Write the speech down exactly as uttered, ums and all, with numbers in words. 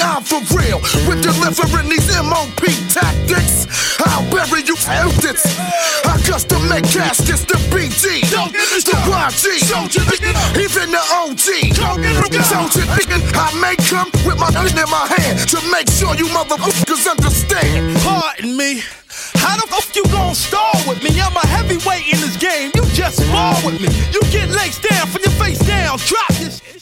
I'm for real. With delivering these M O P tactics, I'll bury you elders. I custom make caskets, the B G, the Y G, even the O G. Soldier, I make come with my gun in my hand to make sure you motherfuckers understand. Pardon me. How the fuck you gon' stall with me? I'm a heavyweight in this game. You just spar with me. You get legs down from your face down. Drop this.